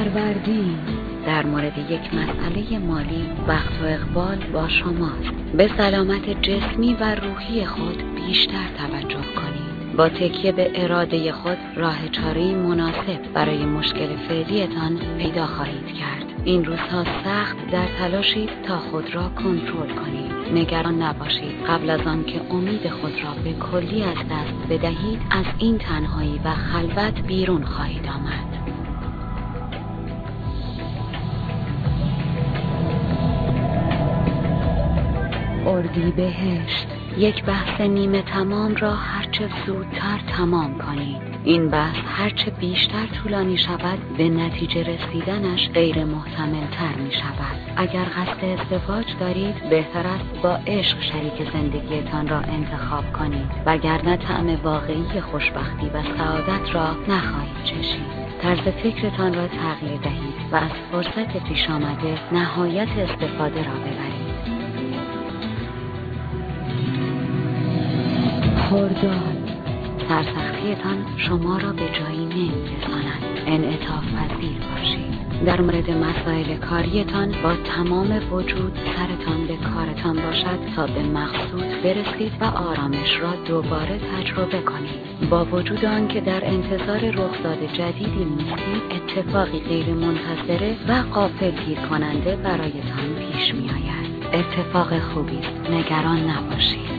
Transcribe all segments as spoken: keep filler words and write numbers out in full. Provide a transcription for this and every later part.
فروردین در مورد یک مسئله مالی وقت و اقبال با شماست. به سلامت جسمی و روحی خود بیشتر توجه کنید. با تکیه به اراده خود راه چاره‌ای مناسب برای مشکل فعلیتان پیدا خواهید کرد. این روزها سخت در تلاشید تا خود را کنترل کنید. نگران نباشید. قبل از آن که امید خود را به کلی از دست بدهید، از این تنهایی و خلوت بیرون خواهید آمد. اردیبهشت، یک بحث نیمه تمام را هرچه زودتر تمام کنید. این بحث هرچه بیشتر طولانی شود به نتیجه رسیدنش غیر محتمل تر می شود. اگر قصد ازدواج دارید بهتر است با عشق شریک زندگیتان را انتخاب کنید، وگرنه طعم واقعی خوشبختی و سعادت را نخواهید چشید. طرز فکرتان را تغییر دهید و از فرصت پیش آمده نهایت استفاده را ببرید. خرداد، سرسختیتان شما را به جایی نمی‌رساند. انعطاف پذیر باشید. در مورد مسائل کاریتان با تمام وجود سرتان به کارتان باشد تا به مقصود برسید و آرامش را دوباره تجربه کنید. با وجود آنکه در انتظار رخداد جدیدی نیستید، اتفاقی غیر منتظره و غافلگیر کننده برایتان پیش می آید. اتفاق خوبی است. نگران نباشید.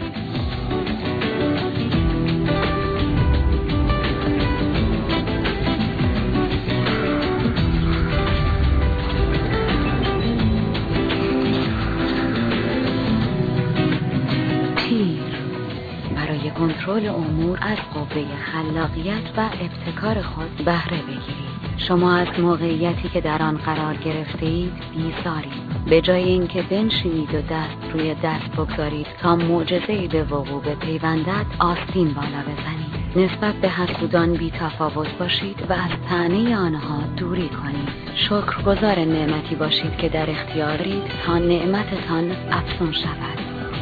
کنترل امور از قوه خلاقیت و ابتکار خود بهره بگیرید. شما از موقعیتی که در آن قرار گرفته اید بیزارید. به جای اینکه بنشینید و دست روی دست بگذارید تا معجزه‌ای به وقوع بپیوندد، آستین بالا بزنید. نسبت به حسودان بی تفاوت باشید و از طعنه آنها دوری کنید. شکرگزار نعمتی باشید که در اختیارید تا نعمتتان افزون شود.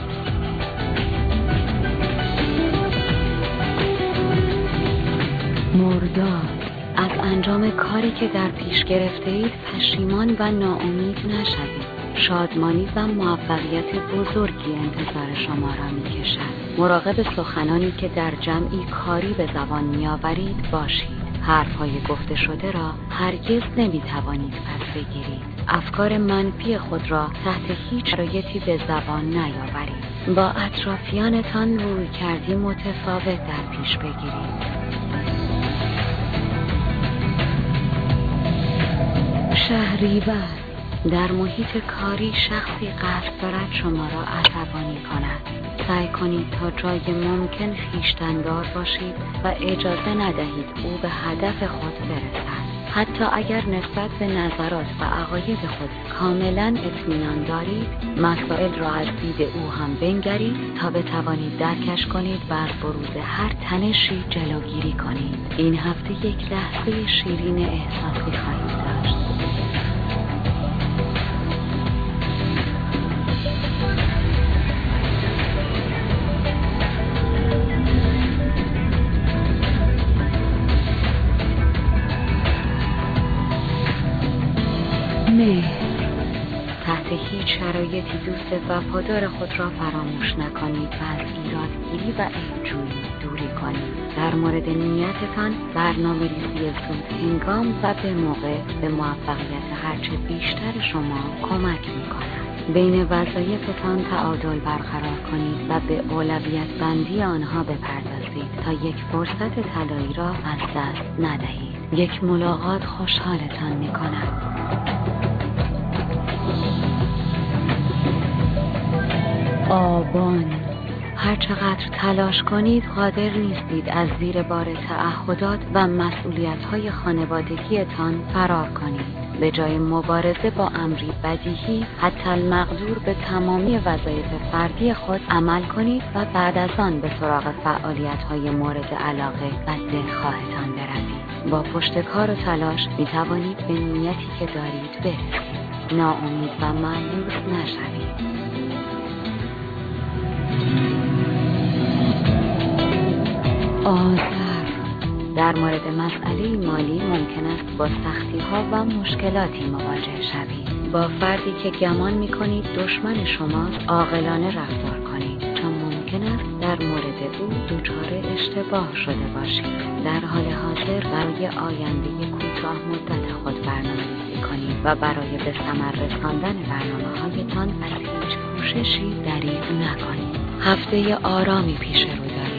مرداد، از انجام کاری که در پیش گرفته اید پشیمان و ناامید نشوید. شادمانی و موفقیت بزرگی انتظار شما را می کشد. مراقب سخنانی که در جمعی کاری به زبان می آورید باشید. حرفهای گفته شده را هرگز نمی توانید پس بگیرید. افکار منفی خود را تحت هیچ شرایطی به زبان نیاورید. با اطرافیانتان روی کردی متفاوت در پیش بگیرید. شهریور، در محیط کاری شخصی قصد دارد شما را عصبانی کند. سعی کنید تا جای ممکن خویشتن‌دار باشید و اجازه ندهید او به هدف خود برسد. حتی اگر نسبت به نظرات و عقاید خود کاملا اطمینان دارید، مسائل را از دید او هم بنگرید تا بتوانید درکش کنید و از بروز هر تنشی جلوگیری کنید. این هفته یک لحظه شیرین احساسی خواهید داشت. مهر، تحت هیچ شرایطی دوست وفادار خود را فراموش نکنید و از ایرادگیری و عیب‌جویی دوری کنید. در مورد نیتتان برنامه ریزی زود هنگام و به موقع به موفقیت هرچه بیشتر شما کمک می‌کند. بین وظایفتان تعادل برقرار کنید و به اولویت بندی آنها بپردازید تا یک فرصت طلایی را از دست ندهید. یک ملاقات خوشحالتان می‌کند. آبان، هر چقدر تلاش کنید قادر نیستید از زیر بار تعهدات و مسئولیت‌های خانوادگیتان فرار کنید. به جای مبارزه با امری بدیهی حتی المقدور به تمامی وظایف فردی خود عمل کنید و بعد از آن به سراغ فعالیت‌های مورد علاقه و دلخواهتان بروید. با پشتکار و تلاش می توانید به نیتی که دارید برسید. ناامید و مایوس نشوید. آذر، در در مورد مسئله مالی ممکن است با سختی‌ها و مشکلاتی مواجه شوید. با فردی که گمان می‌کنید دشمن شماست عاقلانه رفتار کنید، چون ممکن است در مورد او دچار اشتباه شده باشید. در حال حاضر برای آینده کوتاه مدت خود برنامه‌ریزی کنید و برای به ثمر رساندن برنامه‌هایتان از هیچ کوششی دریغ نکنید. هفته آرامی پیش رو دارید.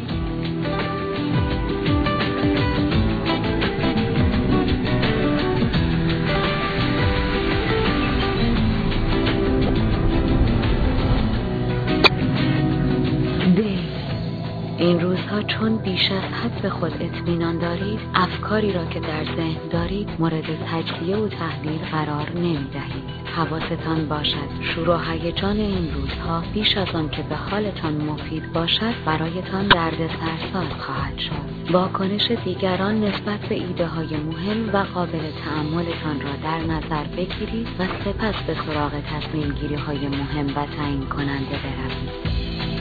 این روزها چون بیش از حد به خود اطمینان دارید، افکاری را که در ذهن دارید مورد تجزیه و تحلیل قرار نمی‌دهید. حواستان باشد شور و هیجان این روزها بیش از آن که به حالتان مفید باشد برایتان دردسرساز خواهد شد. واکنش دیگران نسبت به ایده‌های مهم و قابل تأملتان را در نظر بگیرید و سپس به سراغ تصمیم‌گیری‌های مهم و تعیین کننده بروید.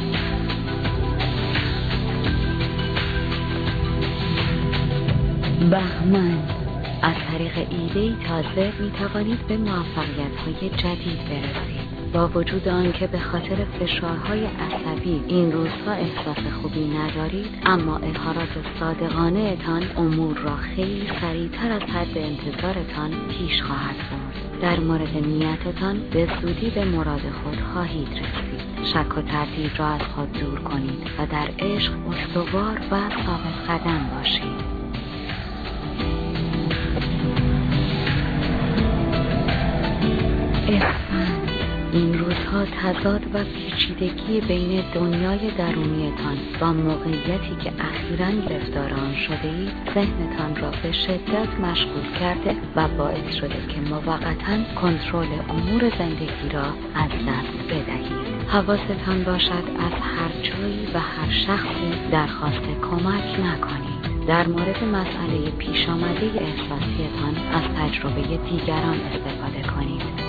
بهمن، از طریق ایده‌ای تازه می توانید به موفقیت‌های جدید برسید. با وجود آنکه به خاطر فشارهای عصبی این روزها احساس خوبی ندارید، اما اظهارات صادقانه تان امور را خیلی سریعتر از حد انتظارتان پیش خواهد برد. در مورد نیتتان به زودی به مراد خود خواهید رسید. شک و تردید را از خود دور کنید و در عشق استوار و ثابت قدم باشید. اسفند، این روزها تضاد و پیچیدگی بین دنیای درونیتان با موقعیتی که اخیراً گرفتار آن شده اید ذهنتان را به شدت مشغول کرده و باعث شده که موقتاً کنترل امور زندگی را از دست بدهید. حواستان باشد از هر جایی و هر شخصی درخواست کمک نکنید. در مورد مسئله پیش آمده احساسیتان از تجربه دیگران استفاده کنید.